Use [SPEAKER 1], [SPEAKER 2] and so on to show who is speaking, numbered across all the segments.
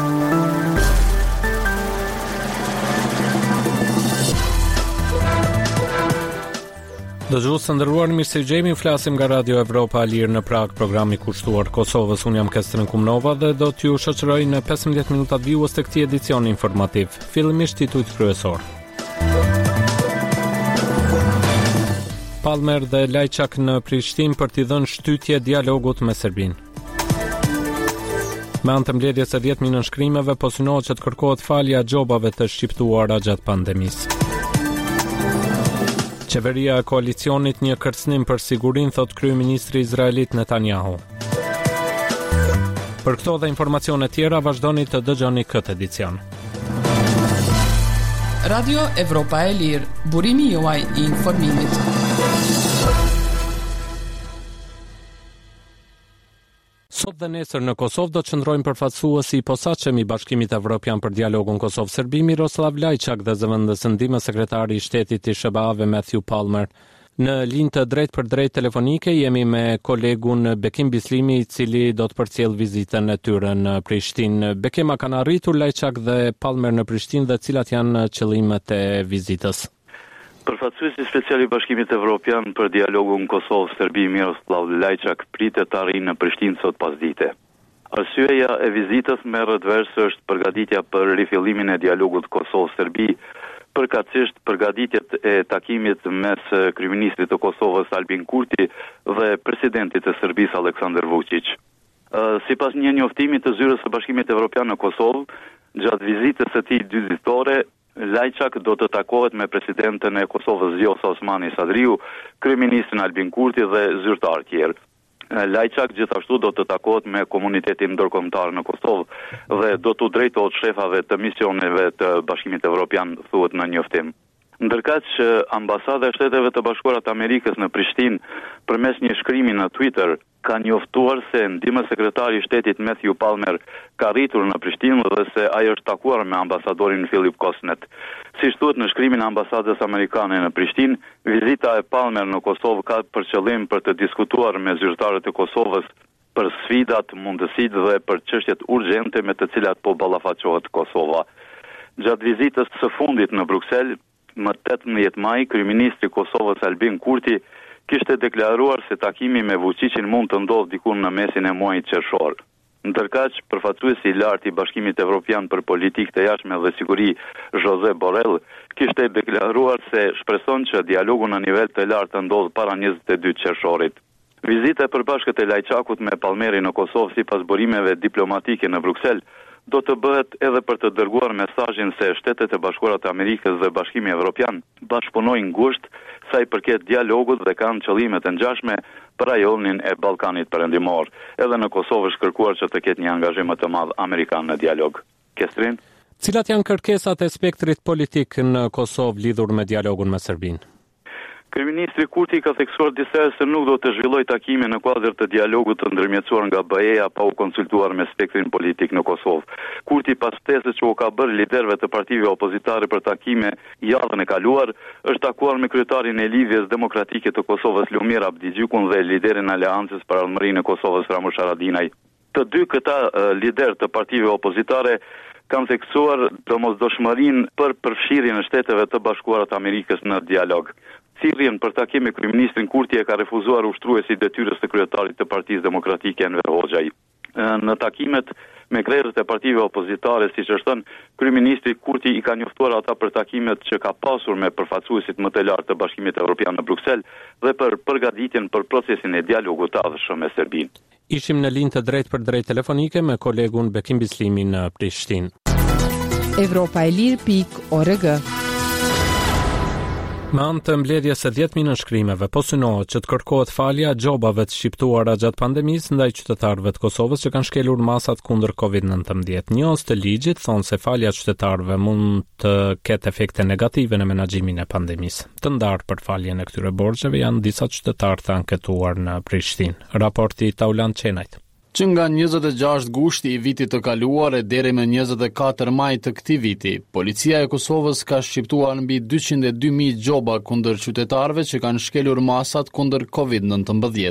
[SPEAKER 1] Dëgjues të nderuar, mirë se jemi, flasim nga Radio Evropa e Lirë në Prag, programi kushtuar Kosovës. Unë jam Kestrin Kumnova dhe do t'ju shoqëroj në 15 minutat vijues të këtij edicioni informativ. Fillimisht titujt kryesor. Palmer dhe Lajçak në Prishtinë për t'i dhënë shtytje dialogut me Serbinë. Me anë të mbledhjes së 10.000 nënshkrimeve, po synohet që të kërkohet falja xhobave të shqiptuara gjatë pandemisë. Qeveria e koalicionit një kërcënim për sigurinë, thot kryeministri izraelit Netanyahu. Për këto dhe informacione tjera vazhdoni të dëgjoni këtë edicion.
[SPEAKER 2] Radio Evropa e Lirë, burimi juaj I informimit.
[SPEAKER 1] Sot dhe nesër në Kosovë do të qëndrojnë përfaqësuesi I posaçëm I Bashkimit Evropian për dialogun Kosovë-Serbi, Miroslav Lajçak dhe zëvendës ndihmë sekretari I shtetit I SBA-ve Matthew Palmer. Në linjë të drejt për drejt telefonike jemi me kolegun Bekim Bislimi, I cili do të përcjell vizitën e tyre në Prishtinë. Bekim, a kanë arritur Lajçak dhe Palmer në Prishtinë dhe cilat janë qëllimet e vizitës?
[SPEAKER 3] Përfaqësuesi special I Bashkimit Evropian për dialogun Kosovë-Serbi Miroslav Lajçak pritet të arrijë në Prishtinë sot pasdite. Arsyeja e vizitës merret vesh është përgatitja për rifillimin e dialogut Kosovë-Serbi, përkatësisht përgatitjet e takimit mes kryeministrit të Kosovës Albin Kurti dhe presidentit të Serbisë Aleksandar Vučić. Sipas një njoftimi të zyrës së Bashkimit Evropian në Kosovë, gjatë vizitës së tij 2 ditore, Lajçak do të takohet me presidentën e Kosovës Vjosa Osmani Sadriu, kryeministrin Albin Kurti dhe zyrtar tjerë. Lajçak gjithashtu do të takohet me komunitetin ndërkombëtar në Kosovë dhe do t'u drejtohet shefave të misioneve të Bashkimit Evropian, thuhet në njoftim. Ndërkaq që ambasada e Shteteve të Bashkuara të Amerikës në Prishtinë përmes një shkrimi në Twitter ka njoftuar se ndihmë sekretari I shtetit Matthew Palmer ka arritur në Prishtinë dhe se ai është takuar me ambasadorin Philip Kosnet. Siç thuhet në shkrimin e ambasadës amerikane në Prishtinë, vizita e Palmer në Kosovë ka për qëllim për të diskutuar me zyrtarët e Kosovës për sfidat, mundësitë dhe për çështjet urgjente me të cilat po ballafaqohet Kosova. Gjatë vizitës së fundit në Bruksel, më 18 maj, kryeministri I Kosovës Albin Kurti kishte deklaruar se takimi me Vučićin mund të ndodhë diku në mesin e muajit qershor. Ndërkaq, përfaqësuesi I lartë I Bashkimit Evropian për politikë të jashtme dhe siguri, Josep Borrell, kishte deklaruar se shpreson që dialogu në nivel të lartë të ndodhë para 22 qershorit. Vizita e përbashkët e Lajçakut me Palmerin në Kosovë sipas burimeve diplomatike në Bruksel do të bëhet edhe për të dërguar mesazhin se Shtetet e Bashkuara të Amerikës dhe Bashkimi Evropian bashkëpunojnë ngushtë sa I përket dialogut dhe kanë qëllime të ngjashme për rajonin e Ballkanit Perëndimor. Edhe në Kosovë është kërkuar që të ketë një angazhim më të madh amerikan në dialog. Kestrin?
[SPEAKER 1] Cilat janë kërkesat e spektrit politik në Kosovë lidhur me dialogun me Serbinë?
[SPEAKER 3] Kryeministri Kurti ka theksuar disa herë se nuk do të zhvillojë takime në kuadër të dialogut të ndërmjetësuar nga BE-ja pa u konsultuar me spektrin politik në Kosovë. Kurti pas ftesës që u ka bërë liderëve të partive opozitare për takime javën e kaluar, është takuar me kryetarin e Lidhjes Demokratike të Kosovës Lumir Abdigjukun dhe liderin e Aleancës për Allëmërinë e Kosovës Ramush Haradinaj. Të dy këta lider të partive opozitare kanë theksuar domosdoshmërinë për përfshirjen e Shteteve të Bashkuara të Amerikës në dialog. Thirrjen për takim me kryeministrin Kurti e ka refuzuar ushtruesi I detyrës së kryetarit të Partisë Demokratike Enver Hoxhaj. Në takimet me krerët e partive opozitare, siç është thënë, kryeministri Kurti I ka njoftuar ata për takimet që ka pasur me përfaqësuesit më të lartë të Bashkimit Evropian në Bruksel dhe për përgatitjen për procesin e dialogut të ardhshëm me Serbinë.
[SPEAKER 1] Ishim në linjë të drejt për drejt telefonike me kolegun Bekim Bislimi në Prishtinë.
[SPEAKER 2] Evropaelir.org.
[SPEAKER 1] Me anë të mbledhjes së 10.000 nënshkrimeve, po synohet që të kërkohet falja xhobave të shqiptuara gjatë pandemisë ndaj qytetarëve të Kosovës që kanë shkelur masat kundër COVID-19. Njohës të ligjit thonë se falja e qytetarëve mund të ketë efekte negative në menaxhimin e pandemisë. Të ndarë për faljen e këtyre borxheve janë disa qytetarë të anketuar në Prishtinë. Raporti Taulan Çenajt.
[SPEAKER 4] Që nga 26 gushti I vitit të kaluar e deri me 24 maj të këtij viti, policia e Kosovës ka shqiptuar mbi 202.000 gjoba kundër qytetarëve që kanë shkelur masat kundër COVID-19.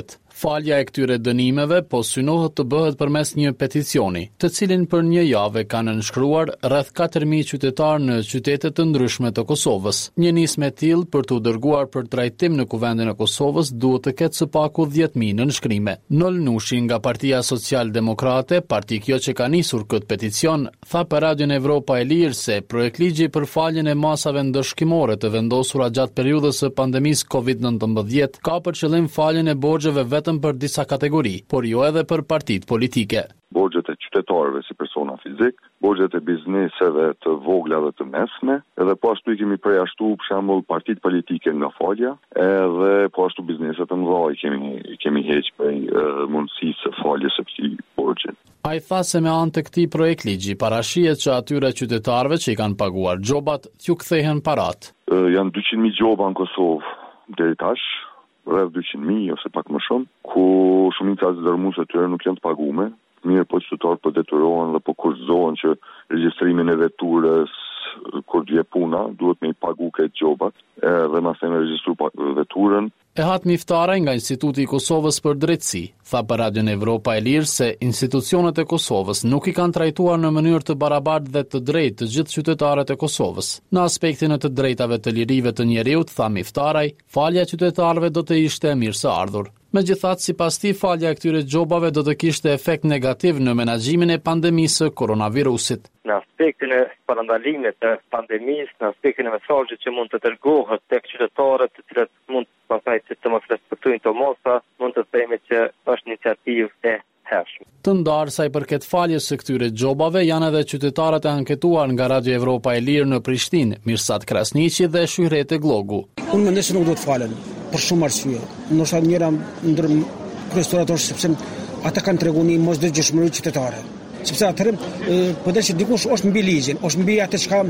[SPEAKER 4] Falja e këtyre dënimeve po synohet të bëhet përmes një peticioni, të cilin për një javë kanë nënshkruar rreth 4.000 qytetarë në qytete të ndryshme të Kosovës. Një nismë e tillë për t'u dërguar për trajtim në Kuvendin e Kosovës duhet të ketë së paku 10.000 nënshkrime. Nol Nushi nga Partia Social-Demokrate, parti kjo që ka nisur këtë peticion, tha për Radion Evropa e Lirë se projektligji për faljen e masave ndëshkimore të vendosura gjatë periudhës së pandemisë COVID-19 ka për qëllim faljen e borxheve vetëm për disa kategori, por jo edhe për partitë politike.
[SPEAKER 5] Borxhet e qytetarëve si persona fizik, borxhet e bizneseve të vogla dhe të mesme, edhe po ashtu i kemi përjashtu për shembull partitë politike nga falja, edhe po ashtu bizneset e mëdha i kemi heq prej mundësisë së faljes së këtij borxhi.
[SPEAKER 4] Ai tha se me anë të këtij projektligji parashihet që atyre qytetarëve që i kanë paguar gjobat t'ju kthehen parat.
[SPEAKER 5] Janë 200.000 gjoba në Kosovë deri tash, rreth 200.000 ose pak më shumë, ku shumica e dërmuesve tyre nuk janë të paguar. Mirë po qytetarët po detyrohen dhe po kurzohen që regjistrimin e veturës kur vje puna duhet me i pagu këtë gjobat dhe mastaj me regjistru veturën.
[SPEAKER 4] Ehat Miftaraj nga Instituti i Kosovës për Drejtësi tha për Radion Evropa e Lirë se institucionet e Kosovës nuk i kanë trajtuar në mënyrë të barabartë dhe të drejtë të gjithë qytetarët e Kosovës. Në aspektin e të drejtave të lirive të njeriut, tha Miftaraj, falja qytetarëve do të ishte e mirëseardhur. Megjithatë, sipas tij, falja e këtyre gjobave do të kishte efekt negativ në menaxhimin e pandemisë së koronavirusit.
[SPEAKER 6] Në aspektin e parandalimit të pandemisë, në aspektin e mesazhit që mund të dërgohet tek qytetarët, të cilët mund pastaj të mos respektojnë të mosa, mund të themi që është iniciativë e hershme.
[SPEAKER 4] Të ndarë sa i përket faljes së këtyre gjobave janë edhe qytetarët e anketuar nga Radio Evropa e Lirë në Prishtinë, Mirsat Krasniqi dhe Shyhrete Glogu.
[SPEAKER 7] Unë mendoj se nuk do të falen për shumë arsye. Ndoshta njëra ndër kryesorët është sepse ata kanë treguar një mosdërgjeshmëri qytetare. Sepse atëherë po dhe që dikush është mbi ligjin, është mbi atë çka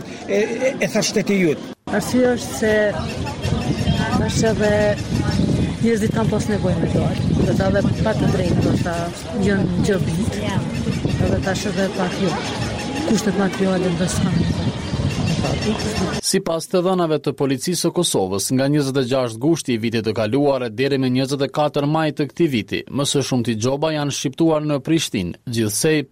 [SPEAKER 7] e tha shteti yt.
[SPEAKER 8] Arsyeja është se është edhe njerëzit kanë pas nevojë me dorë. Do të edhe pa të drejtë, do të janë gjobit. Edhe tash edhe pak jo. Kushtet materiale do të kanë.
[SPEAKER 4] Sipas të dhënave të policisë së Kosovës, nga 26 gushti i vitit të kaluar deri më 24 maj të këtij viti, më së shumti gjoba janë shqiptuar në Prishtinë, gjithsej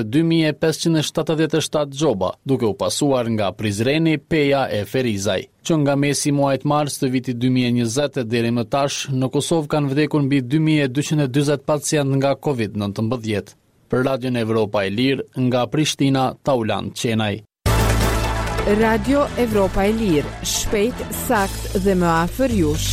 [SPEAKER 4] 52.577 gjoba, duke u pasuar nga Prizreni, Peja e Ferizaj. Që nga mesi muajit mars të vitit 2020 deri më tash, në Kosovë kanë vdekur mbi 2240 pacient nga COVID-19. Për Radion Evropa e Lirë, nga Prishtina, Taulant Qenaj.
[SPEAKER 9] Radio Evropa e Lirë, shpejt, sakt dhe më afër jush.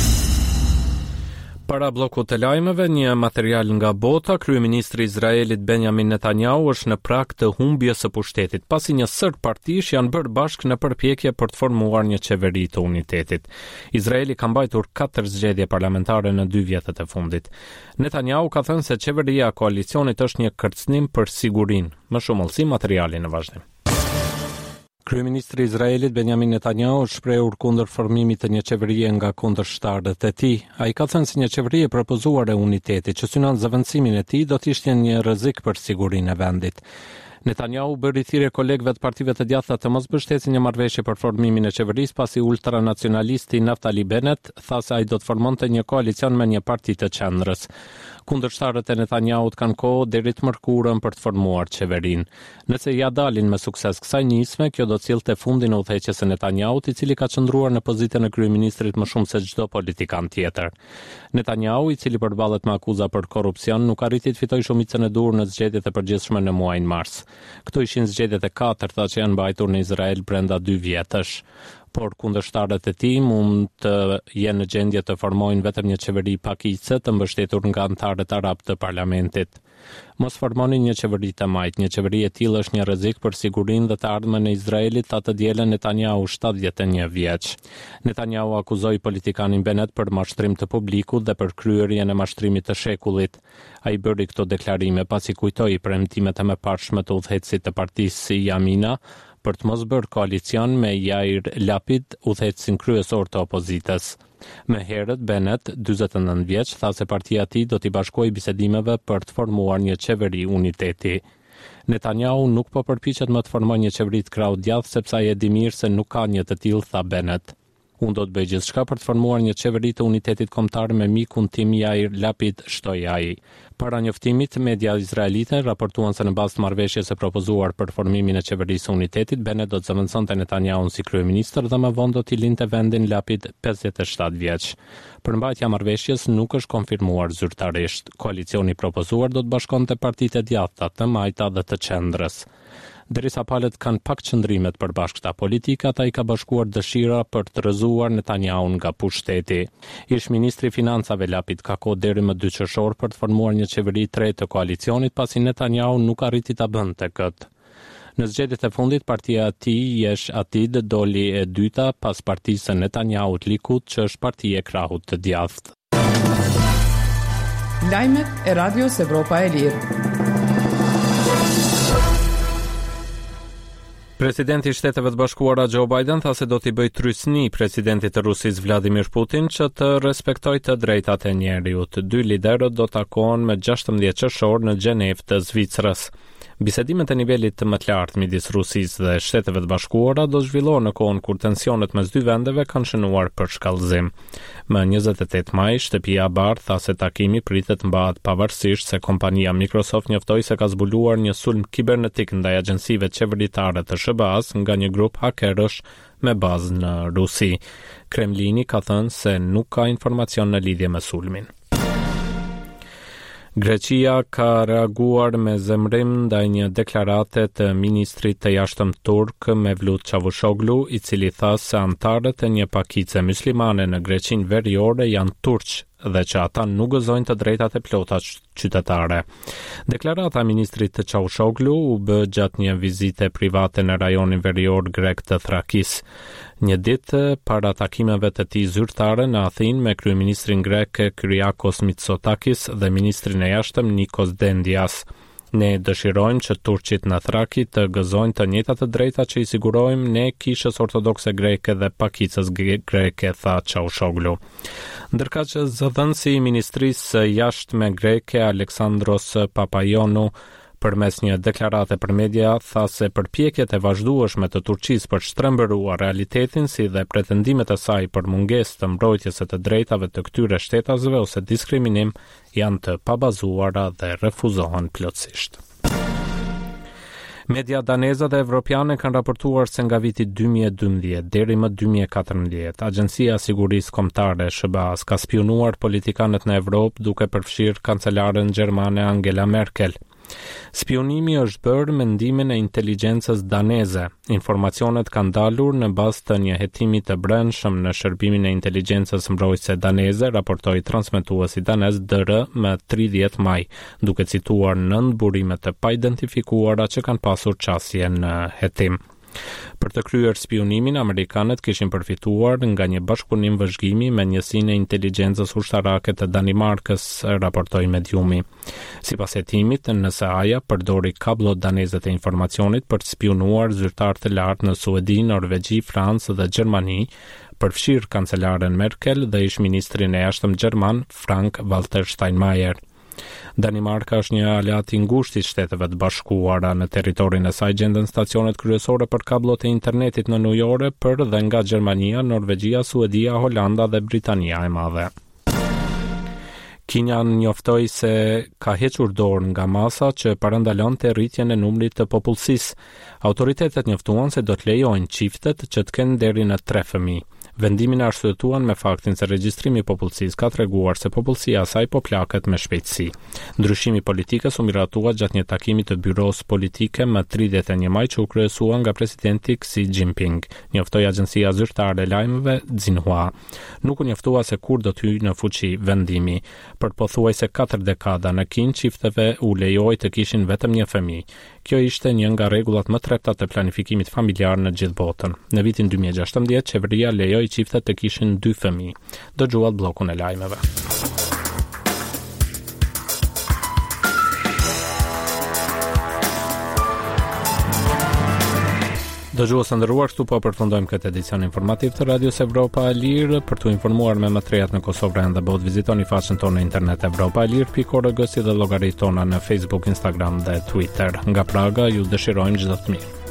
[SPEAKER 1] Para bllokut të lajmeve, një material nga bota, kryeministri i Izraelit Benjamin Netanyahu është në prag të humbjes së pushtetit, pasi një sër partish janë bërë bashkë në përpjekje për të formuar një qeveri të unitetit. Izraeli ka mbajtur 4 zgjedhje parlamentare në 2 vjetët e fundit. Netanyahu ka thënë se qeveria e koalicionit është një kërcënim për sigurinë. Më shumë si materiali në vazhdim. Kryeministri i Izraelit Benjamin Netanyahu është shprehur kundër formimit të një qeverie nga kundërshtarët e tij. Ai ka thënë se një qeveri e propozuar e unitetit që synon zëvendësimin e tij do të ishte një rrezik për sigurinë e vendit. Netanyahu bëri thirrje kolegëve të partive të djathta të mos mbështesin një marrëveshje për formimin e qeverisë pasi ultranacionalisti Naftali Bennett tha se ai do të formonte një koalicion me një parti të qendrës. Kundërshtarët e Netanyahut kanë kohë deri të mërkurën për të formuar qeverinë. Nëse ja dalin me sukses kësaj nisme, kjo do të sillte fundin e udhëheqjes së Netanyahut, i cili ka qëndruar në pozitën e kryeministrit më shumë se çdo politikan tjetër. Netanyahu, i cili përballet me akuza për korrupsion, nuk arriti të fitojë shumicën e duhur në zgjedhjet e përgjithshme në muajin mars. Këto ishin zgjedhjet e katërta që janë mbajtur në Izrael brenda 2 vjetësh. Por kundërshtarët e tij mund të jenë në gjendje të formojnë vetëm një qeveri pakicë të mbështetur nga anëtarët arab të parlamentit. Mos formoni një qeveri të majt, një qeveri e tillë është një rrezik për sigurinë dhe të ardhmen e Izraelit, tha të dielën Netanyahu 71 vjeç. Netanyahu akuzoi politikanin Bennett për mashtrim të publikut dhe për kryerjen e mashtrimit të shekullit. Ai bëri këto deklarime pasi kujtoi premtimet e mëparshme të udhëheqësit të partisë Yamina për të mos bërë koalicion me Yair Lapid, udhëheqësin kryesor të opozitës. Më herët, Bennett, 49 vjeç, tha se partia e tij do t'i bashkojë bisedimeve për të formuar një qeveri uniteti. Netanyahu nuk po përpiqet më të formojë një qeveri të krahut djathtë sepse ai e di mirë se nuk ka një të tillë, tha Bennett. Unë do të bëj gjithçka për të formuar një qeveri të unitetit kombëtar me mikun tim Yair Lapid, shtoi ai. Para njoftimit, media izraelite raportuan se në bazë të marrëveshjes së propozuar për formimin e qeverisë së unitetit, Bennett do të zëvendësonte Netanyahu si kryeministër dhe më vonë do t'i linte vendin Lapid 57 vjeç. Përmbajtja e marrëveshjes nuk është konfirmuar zyrtarisht. Koalicioni propozuar do të bashkonte partitë e djathta, të majta dhe të qendrës. Derisa palët kanë pak qëndrimet për bashkëta politike, ata i ka bashkuar dëshira për të rrëzuar Netanyahun nga pushteti. Ish ministri i financave Lapid ka kohë deri më 2 qershor për të formuar një qeveri tretë të koalicionit, pasi Netanyahu nuk arriti ta bënte këtë. Në zgjedhjet e fundit, partia e tij Yesh Atid doli e dyta pas partisë së Netanyahut Likud, që është partia e krahut të djathtë.
[SPEAKER 2] Lajmet e Radios Evropa e Lirë.
[SPEAKER 1] Presidenti i Shteteve të Bashkuara Joe Biden tha se do t'i bëjë trysni presidentit të Rusisë Vladimir Putin që të respektojë të drejtat e njeriut. 2 liderët do takohen me 16 qershor në Gjenevë të Zvicrës. Bisedimet e nivelit të më të lartë midis Rusisë dhe Shteteve të Bashkuara do zhvillohen në kohën kur tensionet mes dy vendeve kanë shënuar për shkallëzim. Më 28 maj, Shtëpia e Bardhë tha se takimi pritet mbahet pavarësisht se kompania Microsoft njoftoi se ka zbuluar një sulm kibernetik ndaj agjencive qeveritare të SBA-s nga një grup hakerësh me bazë në Rusi. Kremlini ka thënë se nuk ka informacion në lidhje me sulmin. Greqia ka reaguar me zemrim ndaj një deklarate të ministrit të jashtëm turk Mevlut Çavuşoglu, i cili tha se antarët e një pakice muslimane në Greqinë Veriore janë turq dhe që ata nuk gëzojnë të drejtat e plota qytetare. Deklarata e ministrit të Çavuşoglu u bë gjatë një vizite private në rajonin verior grek të Thrakis. Një ditë para takimeve të tij zyrtare në Athinë me kryeministrin grek Kyriakos Mitsotakis dhe ministrin e jashtëm Nikos Dendias. Ne dëshirojmë që turqit në Thraki të gëzojnë të njëjtat të drejta që i sigurojmë ne kishës ortodokse greke dhe pakicës greke, tha Çavuşoglu. Ndërka që zëdhënësi i Ministrisë së Jashtme greke Aleksandros Papaionu përmes një deklarate për media tha se përpjekjet e vazhdueshme të Turqisë për shtrembëruar realitetin si dhe pretendimet e saj për mungesë të mbrojtjes së të drejtave të këtyre shtetasve ose diskriminim janë të pabazuara dhe refuzohen plotësisht. Media daneze dhe evropiane kanë raportuar se nga viti 2012 deri më 2014, Agjencia e Sigurisë Kombëtare SBA-s ka spionuar politikanët në Evropë duke përfshirë kancelaren gjermane Angela Merkel. Spionimi është bërë me ndimin e inteligjencës daneze. Informacionet kanë dalur në bazë të një hetimi të brendshëm në shërbimin e inteligjencës mbrojtëse daneze, raportoi transmetuesi danez DR më 30 maj, duke cituar 9 burime të paidentifikuara që kanë pasur qasje në hetim. Për të kryer spionimin, amerikanët kishin përfituar nga një bashkëpunim vëzhgimi me njësinë e inteligjencës ushtarake të Danimarkës, raportoi mediumi. Sipas hetimit, NSA-ja përdori kablot daneze të informacionit për të spionuar zyrtar të lartë në Suedi, Norvegji, Francë dhe Gjermani, përfshirë kancelaren Merkel dhe ish ministrin e jashtëm gjerman Frank-Walter Steinmeier. Danimarka është një aleat i ngushtë i Shteteve të Bashkuara. Në territorin e saj gjenden stacionet kryesore për kablot e internetit në ujore për dhe nga Gjermania, Norvegjia, Suedia, Holanda dhe Britania e Madhe. Kina njoftoi se ka hequr dorë nga masa që parandalonte rritjen e numrit të popullsisë. Autoritetet njoftuan se do të lejojnë çiftet që të kenë deri në 3 fëmijë. Vendimin e arsyetuan me faktin se regjistrimi i popullsisë ka treguar se popullsia e saj po plaket me shpejtësi. Ndryshimi i politikës u miratua gjatë një takimi të byros politike më 31 maj që u kryesua nga presidenti Xi Jinping, njoftoi agjencia zyrtare e lajmeve Xinhua. Nuk u njoftua se kur do të hyjë në fuqi vendimi. Për pothuajse 4 dekada në Kinë çifteve u lejoi të kishin vetëm një fëmijë. Kjo ishte një nga rregullat më të repta të planifikimit familjar në gjithë botën. Në vitin 2016, qeveria lejoi çiftet të kishin 2 fëmijë. Dëgjuat bllokun e lajmeve. Dëgjues të nderuar, këtu po përfundojmë këtë edicion informativ të Radios Evropa e Lirë. Për të informuar me më të rehat në Kosovë dhe botë, vizitoni faqen tonë në internet evropaelir.org si dhe llogaritë tona në Facebook, Instagram dhe Twitter. Nga Praga ju dëshirojmë çdo të mirë.